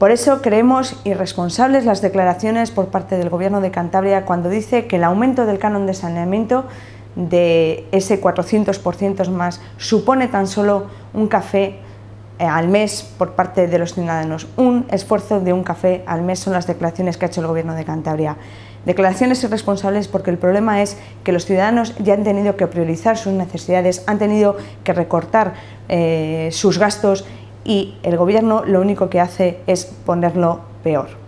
Por eso creemos irresponsables las declaraciones por parte del Gobierno de Cantabria cuando dice que el aumento del canon de saneamiento de ese 400% más supone tan solo un café al mes por parte de los ciudadanos. Un esfuerzo de un café al mes son las declaraciones que ha hecho el Gobierno de Cantabria. Declaraciones irresponsables porque el problema es que los ciudadanos ya han tenido que priorizar sus necesidades, han tenido que recortar sus gastos y el Gobierno lo único que hace es ponerlo peor.